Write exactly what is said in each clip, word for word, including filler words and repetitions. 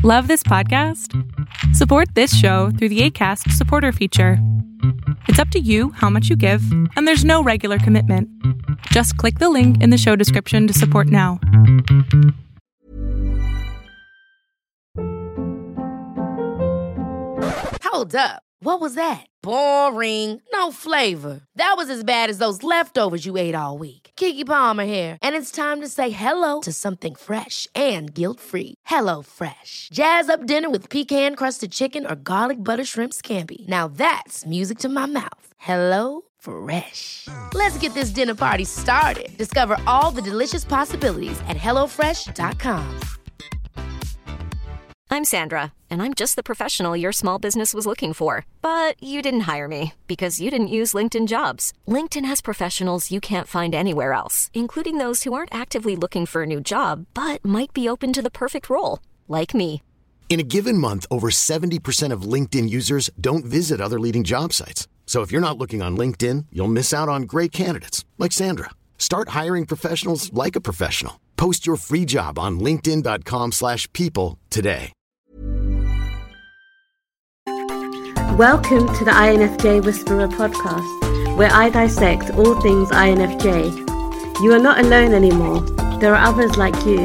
Love this podcast? Support this show through the Acast supporter feature. It's up to you how much you give, and there's no regular commitment. Just click the link in the show description to support now. Hold up. What was that? Boring. No flavor. That was as bad as those leftovers you ate all week. Keke Palmer here, and it's time to say hello to something fresh and guilt-free. Hello Fresh. Jazz up dinner with pecan-crusted chicken or garlic butter shrimp scampi. Now that's music to my mouth. Hello Fresh. Let's get this dinner party started. Discover all the delicious possibilities at hello fresh dot com. I'm Sandra, and I'm just the professional your small business was looking for. But you didn't hire me because you didn't use LinkedIn Jobs. LinkedIn has professionals you can't find anywhere else, including those who aren't actively looking for a new job, but might be open to the perfect role, like me. In a given month, over seventy percent of LinkedIn users don't visit other leading job sites. So if you're not looking on LinkedIn, you'll miss out on great candidates like Sandra. Start hiring professionals like a professional. Post your free job on linkedin dot com slash people today. Welcome to the I N F J Whisperer podcast, where I dissect all things I N F J. You are not alone anymore. There are others like you.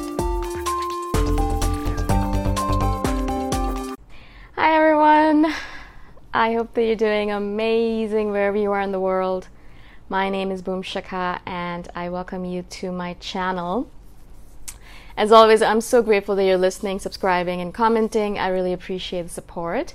Hi everyone. I hope that you're doing amazing wherever you are in the world. My name is Boom Shaka, and I welcome you to my channel. As always, I'm so grateful that you're listening, subscribing, and commenting. I really appreciate the support.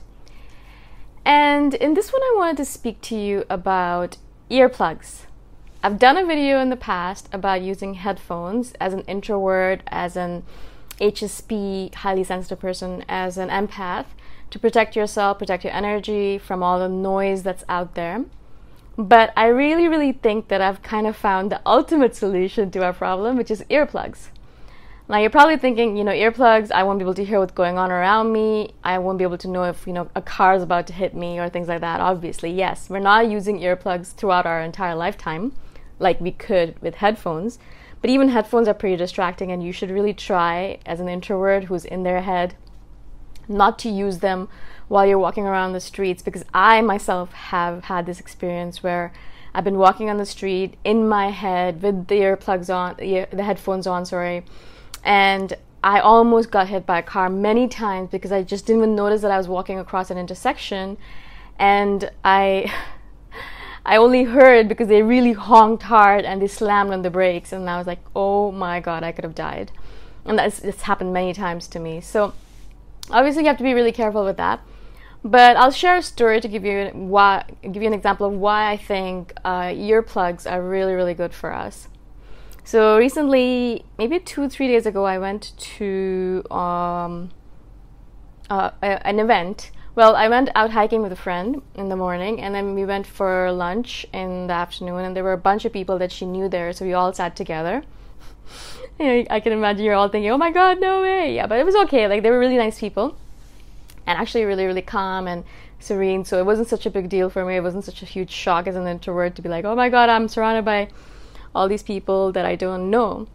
And in this one, I wanted to speak to you about earplugs. I've done a video in the past about using headphones as an introvert, as an H S P, highly sensitive person, as an empath, to protect yourself, protect your energy from all the noise that's out there. But I really, really think that I've kind of found the ultimate solution to our problem, which is earplugs. Now you're probably thinking, you know, earplugs, I won't be able to hear what's going on around me. I won't be able to know if, you know, a car is about to hit me or things like that. Obviously, yes, we're not using earplugs throughout our entire lifetime like we could with headphones. But even headphones are pretty distracting, and you should really try, as an introvert who's in their head, not to use them while you're walking around the streets, because I myself have had this experience where I've been walking on the street in my head with the earplugs on, the, the headphones on, sorry, and I almost got hit by a car many times because I just didn't even notice that I was walking across an intersection, and I I only heard because they really honked hard and they slammed on the brakes, and I was like, oh my god, I could have died. And that's it's happened many times to me. So obviously you have to be really careful with that. But I'll share a story to give you why give you an example of why I think uh, earplugs are really, really good for us. So recently, maybe two, three days ago, I went to um, uh, a, an event. Well, I went out hiking with a friend in the morning, and then we went for lunch in the afternoon, and there were a bunch of people that she knew there, so we all sat together. You know, I can imagine you're all thinking, oh my god, no way. Yeah, but it was okay. Like, they were really nice people, and actually really, really calm and serene, so it wasn't such a big deal for me. It wasn't such a huge shock as an introvert to be like, oh my god, I'm surrounded by all these people that I don't know.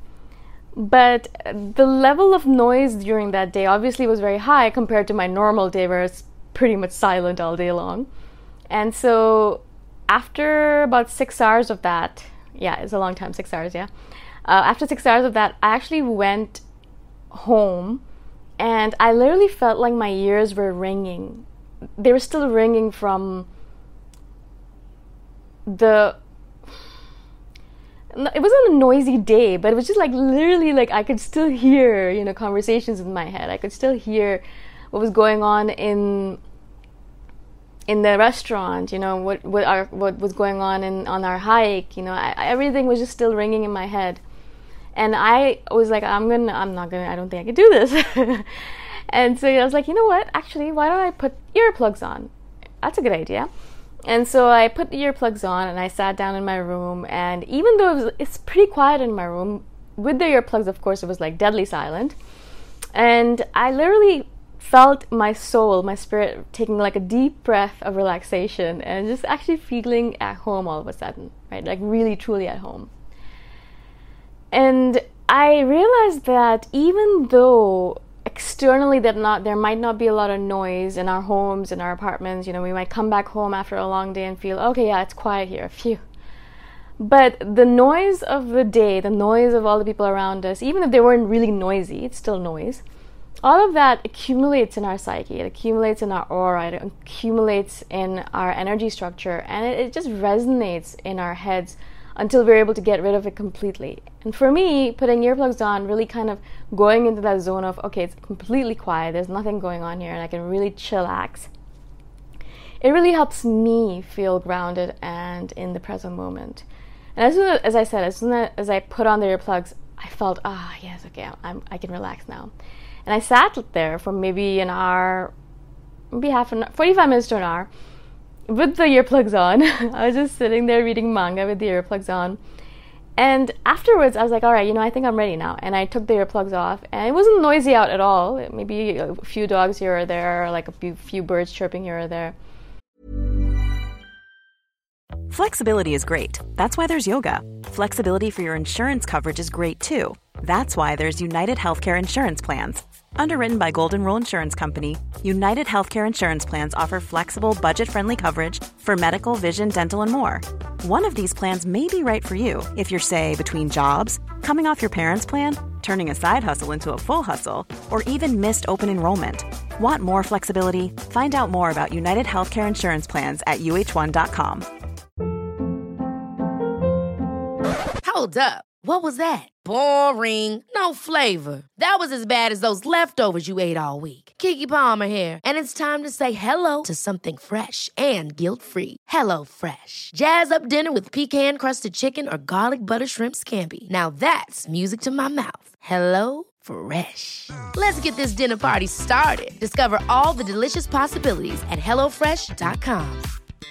But the level of noise during that day obviously was very high compared to my normal day where it's pretty much silent all day long. And so after about six hours of that, yeah, it's a long time, six hours, yeah. Uh, after six hours of that, I actually went home, and I literally felt like my ears were ringing. They were still ringing from the... It wasn't a noisy day, but it was just like literally like I could still hear, you know, conversations in my head. I could still hear what was going on in in the restaurant, you know, what what our what was going on in on our hike, you know, I, everything was just still ringing in my head. And I was like, I'm gonna, I'm not gonna, I don't think I can do this. And so I was like, you know what, actually, why don't I put earplugs on? That's a good idea. And so I put the earplugs on, and I sat down in my room, and even though it was, it's pretty quiet in my room, with the earplugs, of course, it was like deadly silent. And I literally felt my soul, my spirit, taking like a deep breath of relaxation and just actually feeling at home all of a sudden, right? Like really, truly at home. And I realized that even though externally that not there might not be a lot of noise in our homes, in our apartments. You know, we might come back home after a long day and feel, okay, yeah, it's quiet here, phew. But the noise of the day, the noise of all the people around us, even if they weren't really noisy, it's still noise. All of that accumulates in our psyche, it accumulates in our aura, it accumulates in our energy structure, and it, it just resonates in our heads until we're able to get rid of it completely. And for me, putting earplugs on, really kind of going into that zone of, okay, it's completely quiet, there's nothing going on here, and I can really chillax. It really helps me feel grounded and in the present moment. And as soon as, as I said, as soon as I put on the earplugs, I felt, ah, yes, okay, I'm, I can relax now. And I sat there for maybe an hour, maybe half an hour, forty-five minutes to an hour, with the earplugs on. I was just sitting there reading manga with the earplugs on. And afterwards, I was like, all right, you know, I think I'm ready now. And I took the earplugs off, and it wasn't noisy out at all. Maybe a few dogs here or there, or like a few, few birds chirping here or there. Flexibility is great. That's why there's yoga. Flexibility for your insurance coverage is great too. That's why there's United Healthcare Insurance Plans. Underwritten by Golden Rule Insurance Company, United Healthcare Insurance Plans offer flexible, budget-friendly coverage for medical, vision, dental, and more. One of these plans may be right for you if you're, say, between jobs, coming off your parents' plan, turning a side hustle into a full hustle, or even missed open enrollment. Want more flexibility? Find out more about United Healthcare Insurance Plans at U H one dot com. Hold up. What was that? Boring. No flavor. That was as bad as those leftovers you ate all week. Keke Palmer here, and it's time to say hello to something fresh and guilt-free. Hello Fresh. Jazz up dinner with pecan-crusted chicken or garlic butter shrimp scampi. Now that's music to my mouth. Hello Fresh. Let's get this dinner party started. Discover all the delicious possibilities at hello fresh dot com.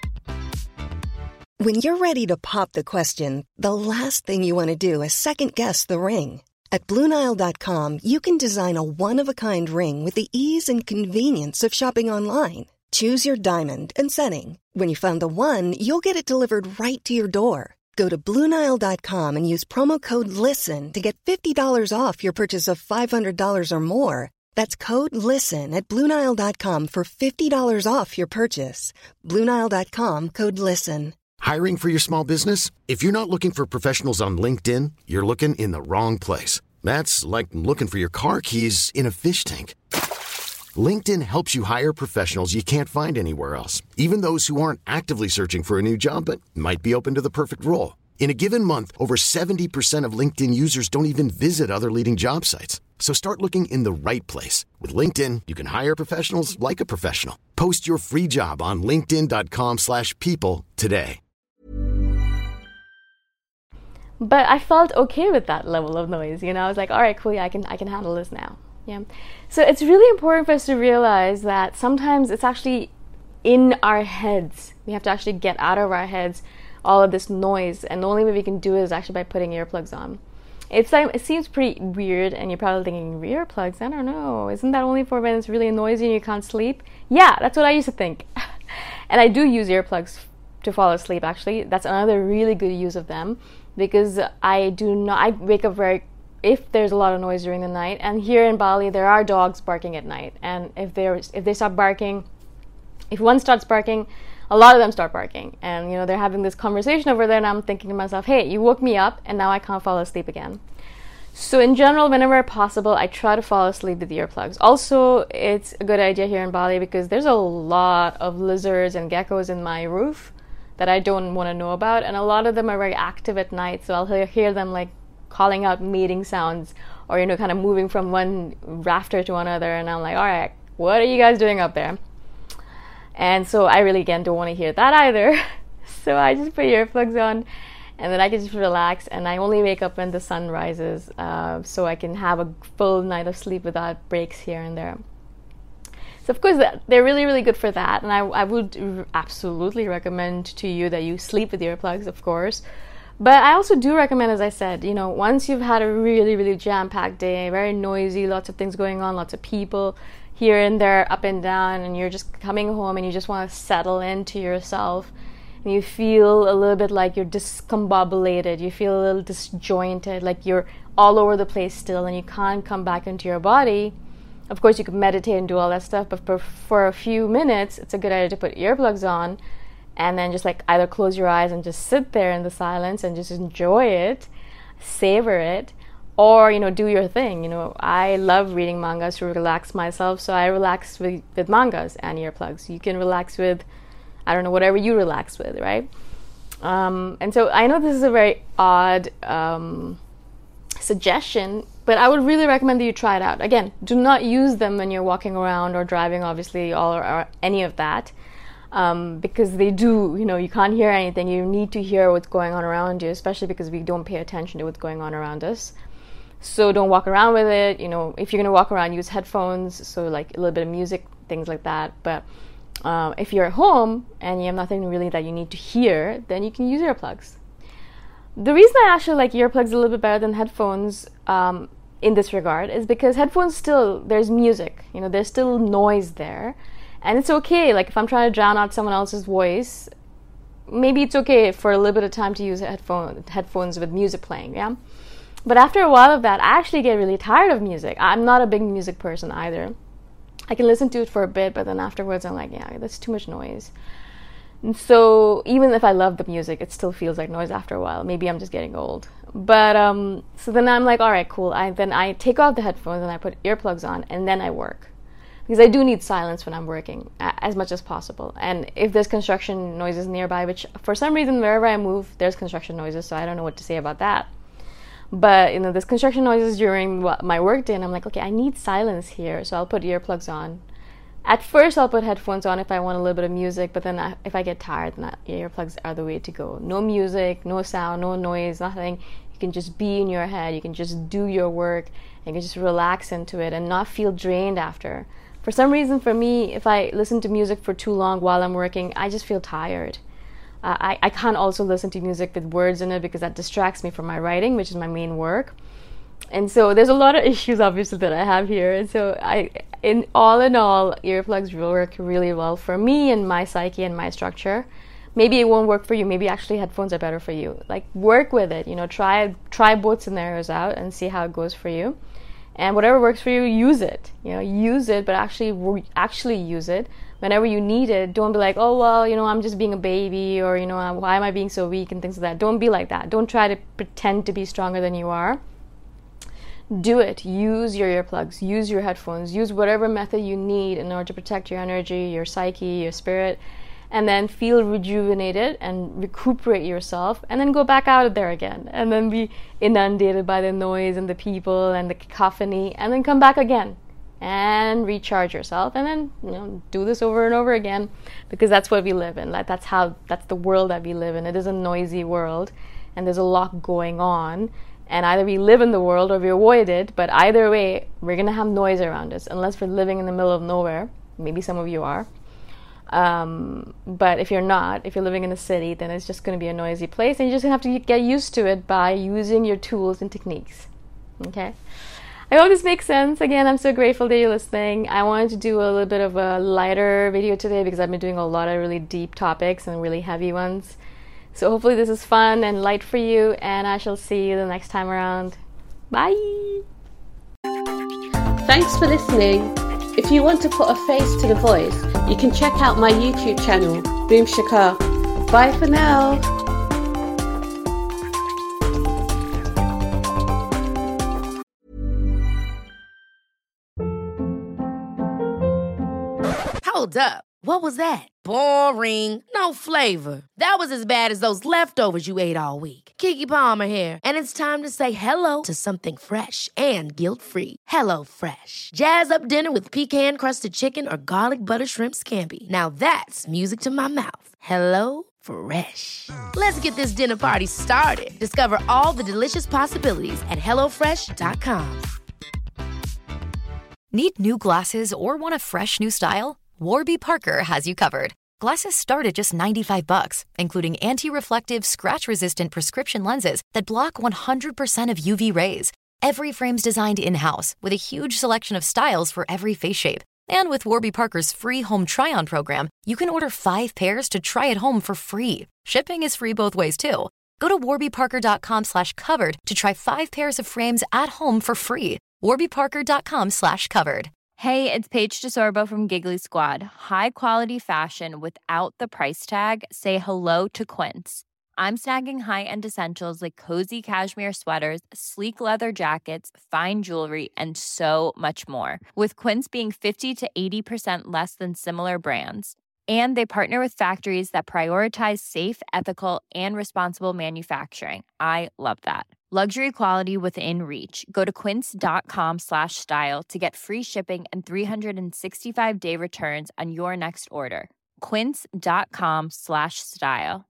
When you're ready to pop the question, the last thing you want to do is second-guess the ring. At Blue Nile dot com, you can design a one-of-a-kind ring with the ease and convenience of shopping online. Choose your diamond and setting. When you find the one, you'll get it delivered right to your door. Go to Blue Nile dot com and use promo code LISTEN to get fifty dollars off your purchase of five hundred dollars or more. That's code LISTEN at Blue Nile dot com for fifty dollars off your purchase. Blue Nile dot com, code LISTEN. Hiring for your small business? If you're not looking for professionals on LinkedIn, you're looking in the wrong place. That's like looking for your car keys in a fish tank. LinkedIn helps you hire professionals you can't find anywhere else, even those who aren't actively searching for a new job but might be open to the perfect role. In a given month, over seventy percent of LinkedIn users don't even visit other leading job sites. So start looking in the right place. With LinkedIn, you can hire professionals like a professional. Post your free job on linkedin dot com slash people today. But I felt okay with that level of noise. You know, I was like, all right, cool, yeah, I can, I can handle this now. Yeah. So it's really important for us to realize that sometimes it's actually in our heads. We have to actually get out of our heads all of this noise, and the only way we can do it is actually by putting earplugs on. It's like, it seems pretty weird, and you're probably thinking, earplugs? I don't know. Isn't that only for when it's really noisy and you can't sleep? Yeah, that's what I used to think. And I do use earplugs to fall asleep, actually. That's another really good use of them, because I do not, I wake up very, if there's a lot of noise during the night, and here in Bali there are dogs barking at night, and if they if they stop barking, if one starts barking, a lot of them start barking, and you know, they're having this conversation over there, and I'm thinking to myself, hey, you woke me up and now I can't fall asleep again. So in general, whenever possible, I try to fall asleep with earplugs. Also, it's a good idea here in Bali because there's a lot of lizards and geckos in my roof that I don't want to know about, and a lot of them are very active at night, so I'll hear, hear them like calling out mating sounds, or you know, kind of moving from one rafter to another, and I'm like, all right, what are you guys doing up there? And so I really, again, don't want to hear that either. So I just put earplugs on, and then I can just relax, and I only wake up when the sun rises, uh, so I can have a full night of sleep without breaks here and there. So of course they're really, really good for that, and I, I would absolutely recommend to you that you sleep with earplugs, of course. But I also do recommend, as I said, you know, once you've had a really, really jam-packed day, very noisy, lots of things going on, lots of people here and there, up and down, and you're just coming home and you just want to settle into yourself, and you feel a little bit like you're discombobulated, you feel a little disjointed, like you're all over the place still, and you can't come back into your body. Of course, you could meditate and do all that stuff, but for, for a few minutes, it's a good idea to put earplugs on and then just like either close your eyes and just sit there in the silence and just enjoy it, savor it, or, you know, do your thing. You know, I love reading mangas to relax myself, so I relax with, with mangas and earplugs. You can relax with, I don't know, whatever you relax with, right? Um, and so I know this is a very odd um, suggestion, but I would really recommend that you try it out. Again, do not use them when you're walking around or driving, obviously, all or, or any of that, um, because they do, you know, you can't hear anything. You need to hear what's going on around you, especially because we don't pay attention to what's going on around us. So don't walk around with it. You know, if you're going to walk around, use headphones, so like a little bit of music, things like that. But um, if you're at home and you have nothing really that you need to hear, then you can use earplugs. The reason I actually like earplugs a little bit better than headphones um, in this regard is because headphones still, there's music, you know, there's still noise there. And it's okay, like if I'm trying to drown out someone else's voice, maybe it's okay for a little bit of time to use headphone, headphones with music playing, yeah? But after a while of that, I actually get really tired of music. I'm not a big music person either. I can listen to it for a bit, but then afterwards I'm like, yeah, that's too much noise. And so even if I love the music, it still feels like noise after a while. Maybe I'm just getting old. But um, so then I'm like, all right, cool. I then I take off the headphones and I put earplugs on, and then I work. Because I do need silence when I'm working, as much as possible. And if there's construction noises nearby, which for some reason wherever I move, there's construction noises, so I don't know what to say about that. But, you know, there's construction noises during my work day, and I'm like, okay, I need silence here, so I'll put earplugs on. At first, I'll put headphones on if I want a little bit of music, but then I, if I get tired, then earplugs are the way to go. No music, no sound, no noise, nothing. You can just be in your head. You can just do your work, and you can just relax into it and not feel drained after. For some reason, for me, if I listen to music for too long while I'm working, I just feel tired. Uh, I, I can't also listen to music with words in it because that distracts me from my writing, which is my main work. And so there's a lot of issues, obviously, that I have here. And so I, in all in all, earplugs will work really well for me and my psyche and my structure. Maybe it won't work for you. Maybe actually headphones are better for you. Like, work with it. You know, try try both scenarios out and see how it goes for you. And whatever works for you, use it. You know, use it, but actually actually use it. Whenever you need it, don't be like, oh, well, you know, I'm just being a baby, or, you know, why am I being so weak, and things like that. Don't be like that. Don't try to pretend to be stronger than you are. Do it. Use your earplugs. Use your headphones. Use whatever method you need in order to protect your energy, your psyche, your spirit, and then feel rejuvenated and recuperate yourself, and then go back out there again, and then be inundated by the noise and the people and the cacophony, and then come back again and recharge yourself, and then, you know, do this over and over again, because that's what we live in. Like, that's how that's the world that we live in. It is a noisy world, and there's a lot going on, and either we live in the world or we avoid it. But either way, we're gonna have noise around us, unless we're living in the middle of nowhere. Maybe some of you are. Um, but if you're not, if you're living in a city, then it's just going to be a noisy place, and you're just going to have to get used to it by using your tools and techniques. Okay? I hope this makes sense. Again, I'm so grateful that you're listening. I wanted to do a little bit of a lighter video today because I've been doing a lot of really deep topics and really heavy ones. So hopefully this is fun and light for you, and I shall see you the next time around. Bye! Thanks for listening. If you want to put a face to the voice, you can check out my YouTube channel, Boom Shikha. Bye for now. Hold up. What was that? Boring. No flavor. That was as bad as those leftovers you ate all week. Keke Palmer here, and it's time to say hello to something fresh and guilt-free. Hello Fresh. Jazz up dinner with pecan-crusted chicken or garlic butter shrimp scampi. Now that's music to my mouth. Hello Fresh. Let's get this dinner party started. Discover all the delicious possibilities at hello fresh dot com. Need new glasses or want a fresh new style? Warby Parker has you covered. Glasses start at just ninety-five bucks, including anti-reflective, scratch-resistant prescription lenses that block one hundred percent of U V rays. Every frame's designed in-house with a huge selection of styles for every face shape. And with Warby Parker's free home try-on program, you can order five pairs to try at home for free. Shipping is free both ways, too. Go to warbyparker.com slash covered to try five pairs of frames at home for free. warbyparker.com slash covered. Hey, it's Paige DeSorbo from Giggly Squad. High quality fashion without the price tag. Say hello to Quince. I'm snagging high-end essentials like cozy cashmere sweaters, sleek leather jackets, fine jewelry, and so much more. With Quince being fifty to eighty percent less than similar brands. And they partner with factories that prioritize safe, ethical, and responsible manufacturing. I love that. Luxury quality within reach. Go to quince.com slash style to get free shipping and three sixty-five day returns on your next order. Quince.com slash style.